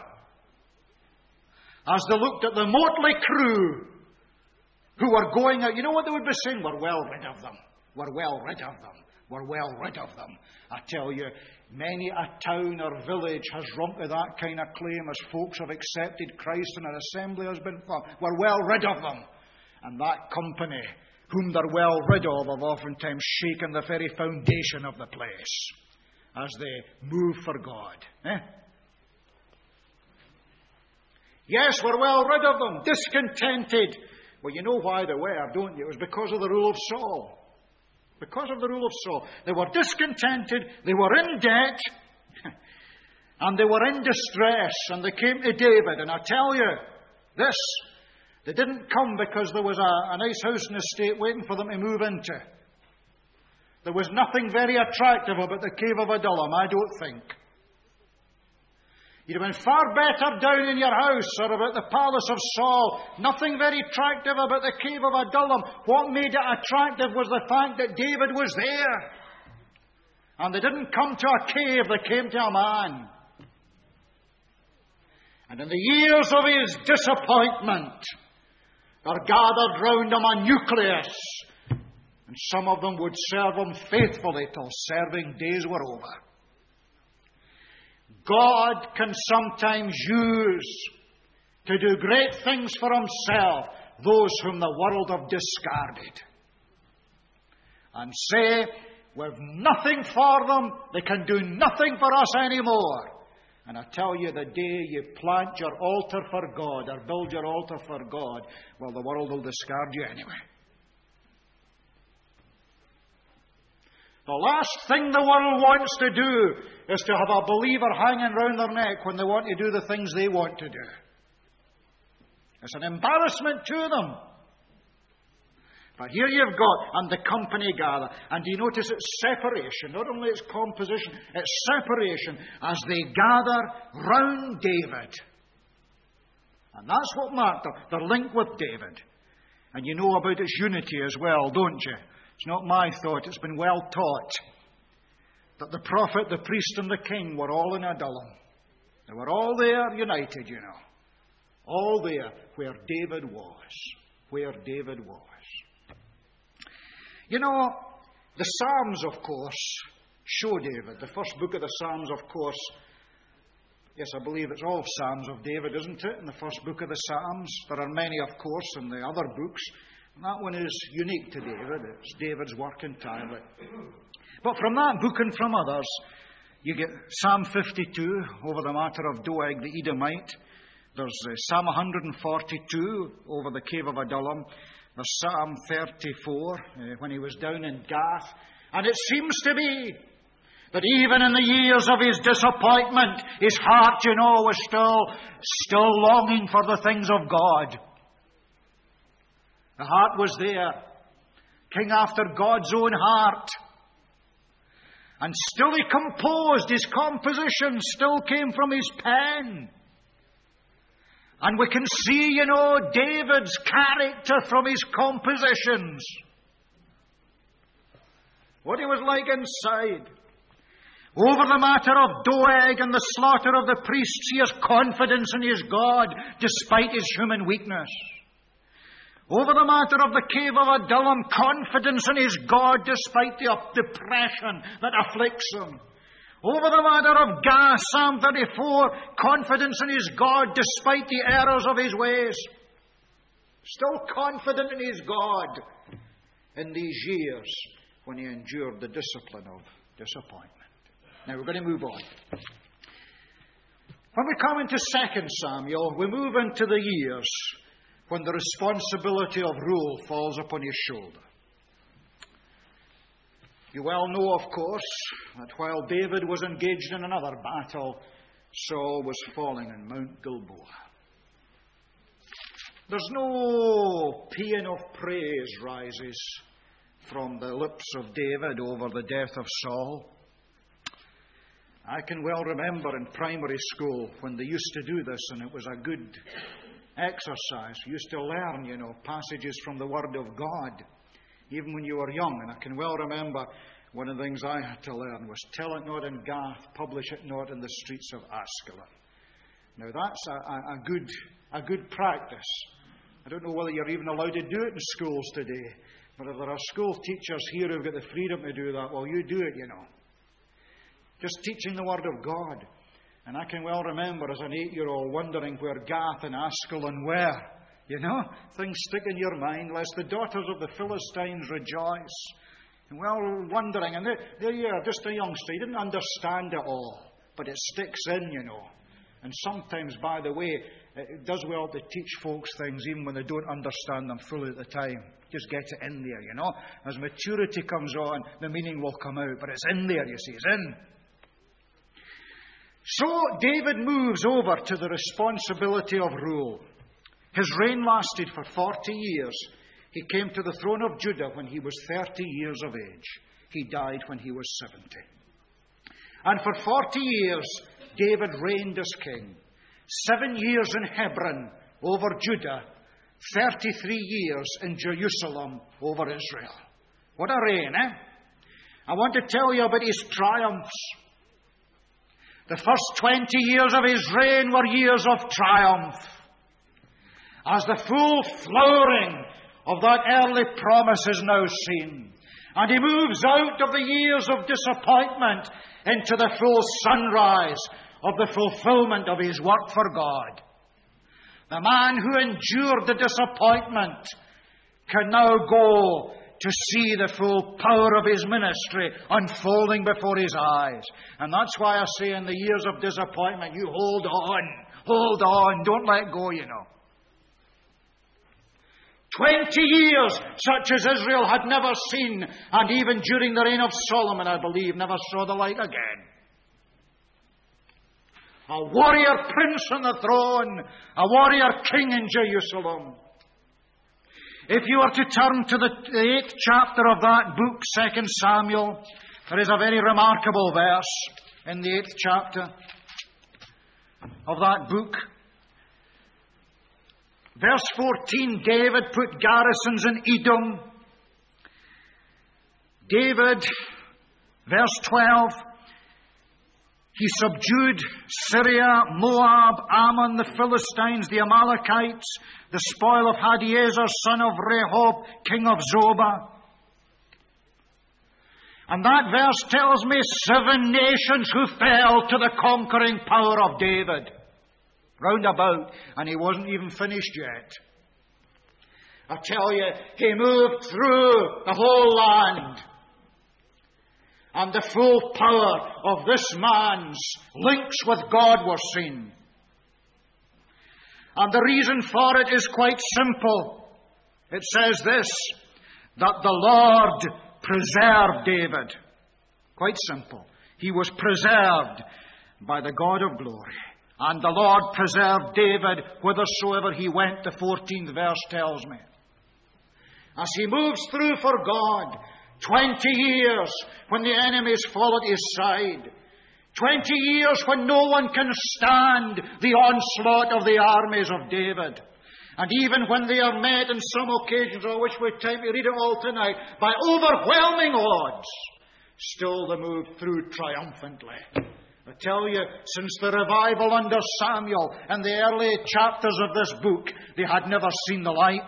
as they looked at the motley crew who were going out. You know what they would be saying? We're well rid of them. We're well rid of them. We're well rid of them. I tell you, many a town or village has run to that kind of claim as folks have accepted Christ and an assembly has been formed. We're well rid of them. And that company, whom they're well rid of, have oftentimes shaken the very foundation of the place as they move for God. Yes, we're well rid of them. Discontented. Well, you know why they were, don't you? It was because of the rule of Saul. Because of the rule of Saul. They were discontented, they were in debt, and they were in distress, and they came to David. And I tell you, they didn't come because there was a nice house and estate waiting for them to move into. There was nothing very attractive about the cave of Adullam, I don't think. You'd have been far better down in your house or about the palace of Saul. Nothing very attractive about the cave of Adullam. What made it attractive was the fact that David was there. And they didn't come to a cave, they came to a man. And in the years of his disappointment, there gathered round him a nucleus. And some of them would serve him faithfully till serving days were over. God can sometimes use to do great things for himself those whom the world have discarded, and say, we've nothing for them, they can do nothing for us anymore. And I tell you, the day you plant your altar for God, or build your altar for God, well, the world will discard you anyway. The last thing the world wants to do is to have a believer hanging round their neck when they want to do the things they want to do. It's an embarrassment to them. But here you've got, and the company gather. And do you notice it's separation? Not only it's composition, it's separation as they gather round David. And that's what marked their link with David. And you know about its unity as well, don't you? It's not my thought, it's been well taught that the prophet, the priest, and the king were all in Adullam. They were all there united, you know. All there where David was. Where David was. You know, the Psalms, of course, show David. The first book of the Psalms, of course, yes, I believe it's all Psalms of David, isn't it? In the first book of the Psalms. There are many, of course, in the other books. And that one is unique to David. It's David's work entirely. But from that book and from others, you get Psalm 52 over the matter of Doeg the Edomite. There's Psalm 142 over the cave of Adullam. There's Psalm 34 when he was down in Gath. And it seems to be that even in the years of his disappointment, his heart, you know, was still longing for the things of God. The heart was there. King after God's own heart. And still he composed. His composition still came from his pen. And we can see, you know, David's character from his compositions. What he was like inside. Over the matter of Doeg and the slaughter of the priests, he has confidence in his God despite his human weakness. Over the matter of the cave of Adullam, confidence in his God despite the depression that afflicts him. Over the matter of Gath, Psalm 34, confidence in his God despite the errors of his ways. Still confident in his God in these years when he endured the discipline of disappointment. Now we're going to move on. When we come into 2 Samuel, we move into the years when the responsibility of rule falls upon his shoulder. You well know, of course, that while David was engaged in another battle, Saul was falling in Mount Gilboa. There's no paean of praise rises from the lips of David over the death of Saul. I can well remember in primary school when they used to do this, and it was a good exercise. You used to learn, you know, passages from the Word of God, even when you were young. And I can well remember one of the things I had to learn was, tell it not in Gath, publish it not in the streets of Ascalon. Now that's a good practice. I don't know whether you're even allowed to do it in schools today, but if there are school teachers here who've got the freedom to do that, well, you do it, you know. Just teaching the Word of God. And I can well remember as an 8-year-old wondering where Gath and Ascalon were. You know, things stick in your mind, lest the daughters of the Philistines rejoice. And well, wondering, and there you are, just a youngster, he didn't understand it all, but it sticks in, you know. And sometimes, by the way, it does well to teach folks things even when they don't understand them fully at the time. Just get it in there, you know. As maturity comes on, the meaning will come out, but it's in there, you see, it's in. So David moves over to the responsibility of rule. His reign lasted for 40 years. He came to the throne of Judah when he was 30 years of age. He died when he was 70. And for 40 years, David reigned as king. 7 years in Hebron over Judah. 33 years in Jerusalem over Israel. What a reign, eh? I want to tell you about his triumphs. The first 20 years of his reign were years of triumph, as the full flowering of that early promise is now seen. And he moves out of the years of disappointment into the full sunrise of the fulfillment of his work for God. The man who endured the disappointment can now go to see the full power of his ministry unfolding before his eyes. And that's why I say in the years of disappointment, you hold on, don't let go, 20 years, such as Israel had never seen, and even during the reign of Solomon, I believe, never saw the like again. A warrior prince on the throne, a warrior king in Jerusalem. If you were to turn to the 8th chapter of that book, 2 Samuel, there is a very remarkable verse in the 8th chapter of that book. Verse 14, David put garrisons in Edom. David, verse 12, he subdued Syria, Moab, Ammon, the Philistines, the Amalekites, the spoil of Hadiezer, son of Rehob, king of Zobah. And that verse tells me 7 nations who fell to the conquering power of David. Round about, and he wasn't even finished yet. I tell you, he moved through the whole land. And the full power of this man's links with God were seen. And the reason for it is quite simple. It says this, that the Lord preserved David. Quite simple. He was preserved by the God of glory. And the Lord preserved David whithersoever he went, the 14th verse tells me. As he moves through for God, 20 years when the enemies fall at his side. 20 years when no one can stand the onslaught of the armies of David. And even when they are met on some occasions, I wish we had time to read it all tonight, by overwhelming odds, still they move through triumphantly. I tell you, since the revival under Samuel and the early chapters of this book, they had never seen the like.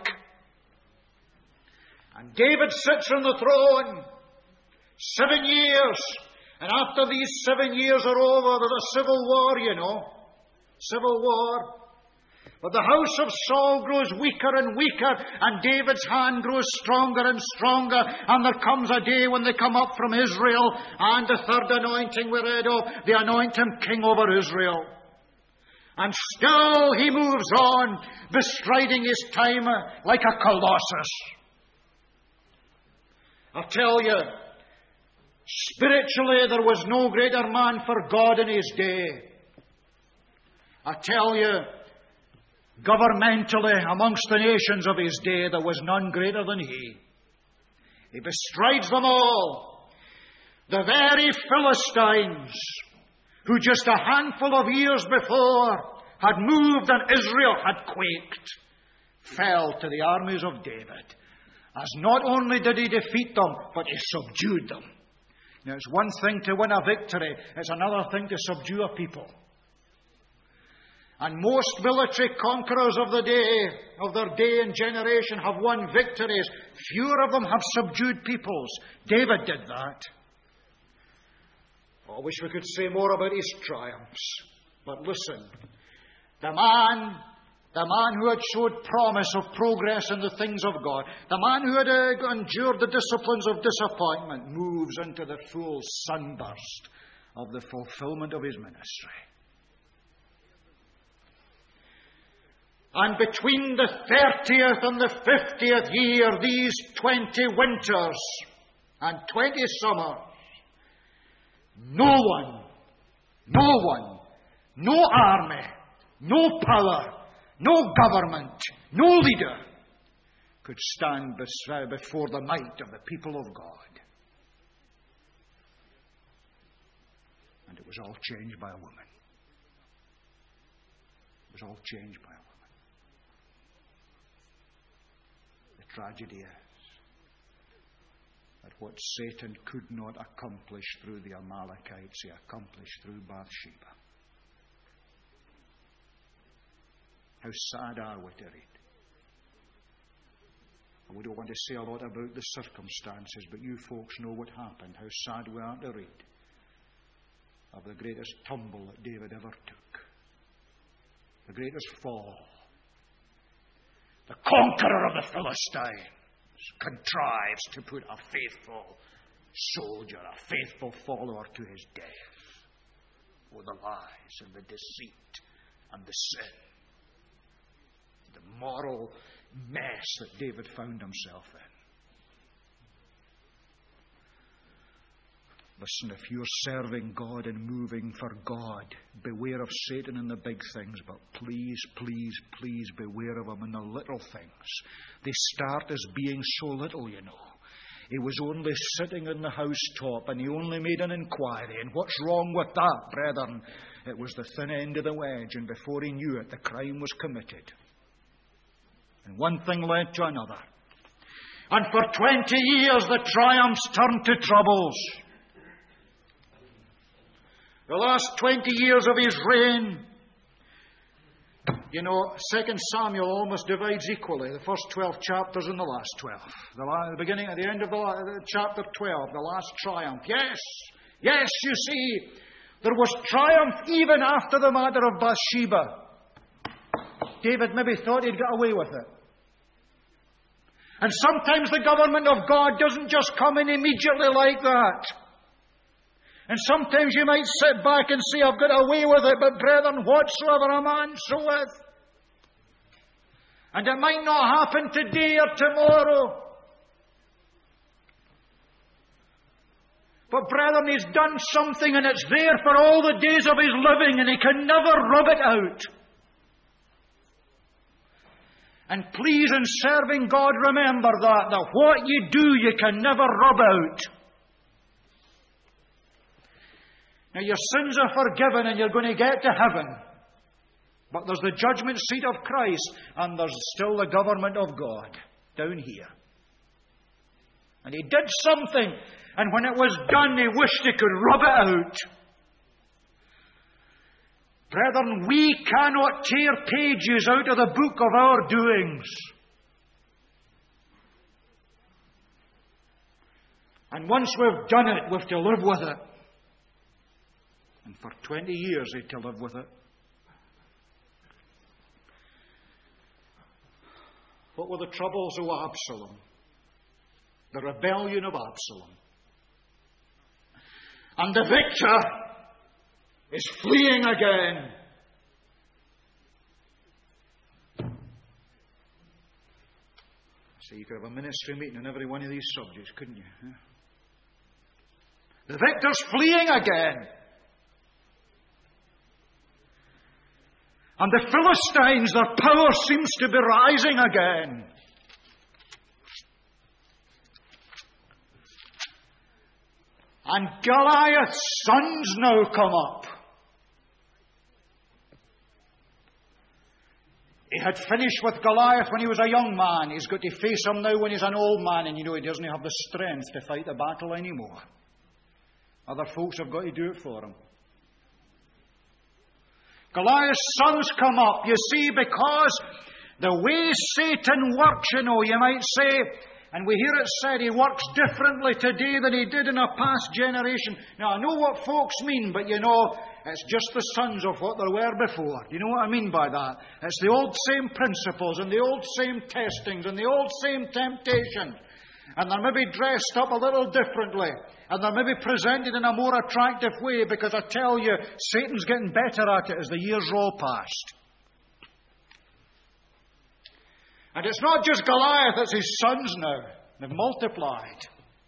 And David sits on the throne 7 years. And after these 7 years are over, there's a civil war, Civil war. But the house of Saul grows weaker and weaker, and David's hand grows stronger and stronger. And there comes a day when they come up from Israel, and the third anointing we read of, they anoint him king over Israel. And still he moves on, bestriding his time like a colossus. I tell you, spiritually there was no greater man for God in his day. I tell you, governmentally, amongst the nations of his day, there was none greater than he. He bestrides them all. The very Philistines, who just a handful of years before had moved and Israel had quaked, fell to the armies of David. As not only did he defeat them, but he subdued them. Now, it's one thing to win a victory, it's another thing to subdue a people. And most military conquerors of their day and generation have won victories. Fewer of them have subdued peoples. David did that. I wish we could say more about his triumphs. But listen, the man who had showed promise of progress in the things of God, the man who had endured the disciplines of disappointment, moves into the full sunburst of the fulfillment of his ministry. And between the 30th and the 50th year, these 20 winters and 20 summers, no one, no army, no power, no government, no leader could stand before the might of the people of God. And it was all changed by a woman. It was all changed by a woman. The tragedy is that what Satan could not accomplish through the Amalekites, he accomplished through Bathsheba. How sad are we to read? We don't want to say a lot about the circumstances, but you folks know what happened. How sad we are to read of the greatest tumble that David ever took. The greatest fall the conqueror of the Philistines, contrives to put a faithful soldier, a faithful follower to his death. Oh, the lies and the deceit and the sin, the moral mess that David found himself in. Listen, if you're serving God and moving for God, beware of Satan in the big things, but please, please, please beware of him in the little things. They start as being so little, you know. He was only sitting on the housetop and he only made an inquiry. And what's wrong with that, brethren? It was the thin end of the wedge, and before he knew it, the crime was committed. And one thing led to another. And for 20 years the triumphs turned to troubles. The last 20 years of his reign, you know, 2 Samuel almost divides equally. The first 12 chapters and the last 12. The beginning at the end of chapter 12, the last triumph. Yes, you see, there was triumph even after the matter of Bathsheba. David maybe thought he'd got away with it. And sometimes the government of God doesn't just come in immediately like that. And sometimes you might sit back and say, I've got away with it, but brethren, whatsoever a man soweth. And it might not happen today or tomorrow. But brethren, he's done something and it's there for all the days of his living, and he can never rub it out. And please, in serving God, remember that what you do, you can never rub out. Now, your sins are forgiven and you're going to get to heaven. But there's the judgment seat of Christ, and there's still the government of God down here. And he did something, and when it was done, he wished he could rub it out. Brethren, we cannot tear pages out of the book of our doings. And once we've done it, we have to live with it. And for 20 years he had to live with it. What were the troubles of Absalom? The rebellion of Absalom. And the victor is fleeing again. So you could have a ministry meeting on every one of these subjects, couldn't you? Yeah. The victor's fleeing again. And the Philistines, their power seems to be rising again. And Goliath's sons now come up. He had finished with Goliath when he was a young man. He's got to face him now when he's an old man, and you know he doesn't have the strength to fight the battle anymore. Other folks have got to do it for him. Goliath's sons come up, you see, because the way Satan works, you know, you might say, and we hear it said he works differently today than he did in a past generation. Now, I know what folks mean, but you know, it's just the sons of what there were before. You know what I mean by that? It's the old same principles and the old same testings and the old same temptation. And they're maybe dressed up a little differently. And they're maybe presented in a more attractive way, because I tell you, Satan's getting better at it as the years roll past. And it's not just Goliath, it's his sons now. They've multiplied.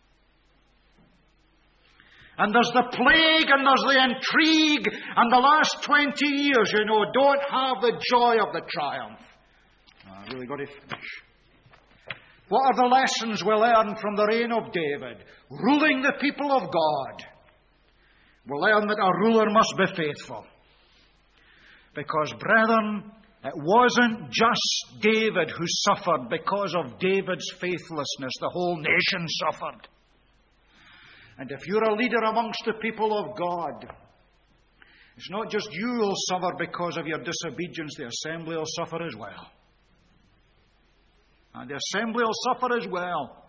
And there's the plague and there's the intrigue. And the last 20 years, you know, don't have the joy of the triumph. I really got to finish. What are the lessons we learn from the reign of David? Ruling the people of God. We learn that a ruler must be faithful. Because, brethren, it wasn't just David who suffered because of David's faithlessness. The whole nation suffered. And if you're a leader amongst the people of God, it's not just you who will suffer because of your disobedience. The assembly will suffer as well. And the assembly will suffer as well.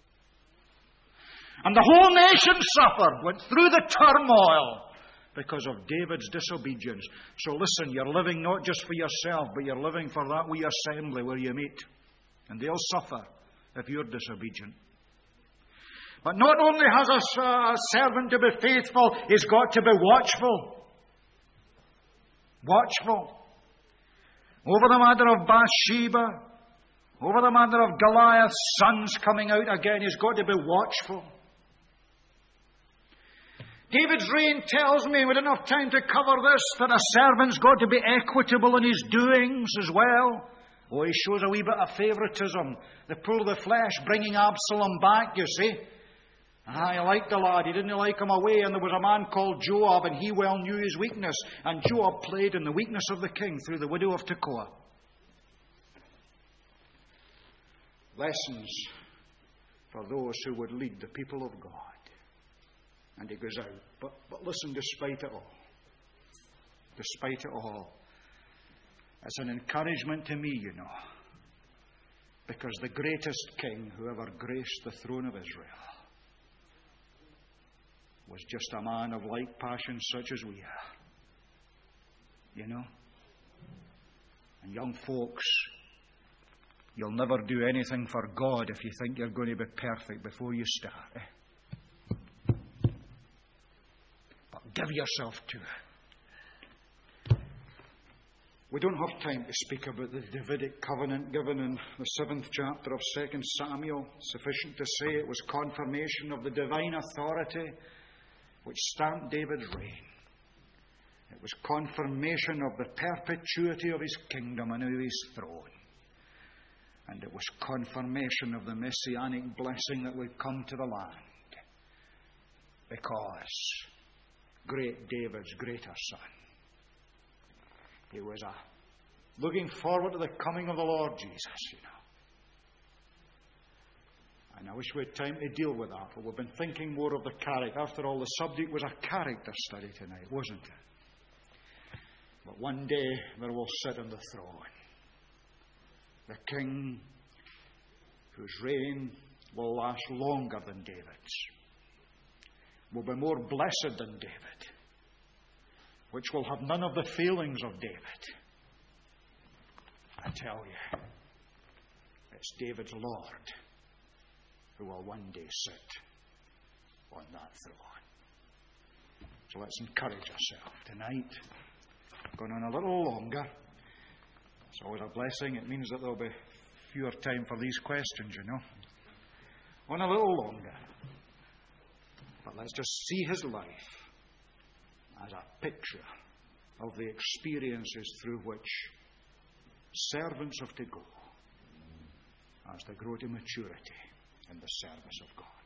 And the whole nation suffered, went through the turmoil because of David's disobedience. So listen, you're living not just for yourself, but you're living for that wee assembly where you meet. And they'll suffer if you're disobedient. But not only has a servant to be faithful, he's got to be watchful. Watchful. Over the matter of Bathsheba, over the matter of Goliath's sons coming out again, he's got to be watchful. David's reign tells me, we don't have time to cover this, that a servant's got to be equitable in his doings as well. Oh, he shows a wee bit of favouritism. The pull of the flesh, bringing Absalom back, you see. He liked the lad. He didn't like him away. And there was a man called Joab, and he well knew his weakness. And Joab played in the weakness of the king through the widow of Tekoa. Lessons for those who would lead the people of God. And he goes out. But listen, despite it all, it's an encouragement to me, you know. Because the greatest king who ever graced the throne of Israel was just a man of like passions such as we are. You know? And young folks, you'll never do anything for God if you think you're going to be perfect before you start. But give yourself to it. We don't have time to speak about the Davidic covenant given in the 7th chapter of 2 Samuel. Sufficient to say it was confirmation of the divine authority which stamped David's reign. It was confirmation of the perpetuity of his kingdom and of his throne. And it was confirmation of the messianic blessing that would come to the land. Because great David's greater son, he was looking forward to the coming of the Lord Jesus, you know. And I wish we had time to deal with that, but we've been thinking more of the character. After all, the subject was a character study tonight, wasn't it? But one day there will sit on the throne the king whose reign will last longer than David's, will be more blessed than David, which will have none of the failings of David. I tell you, it's David's Lord who will one day sit on that throne. So let's encourage ourselves tonight. Going on a little longer. It's always a blessing. It means that there'll be fewer time for these questions, you know. On a little longer. But let's just see his life as a picture of the experiences through which servants have to go as they grow to maturity in the service of God.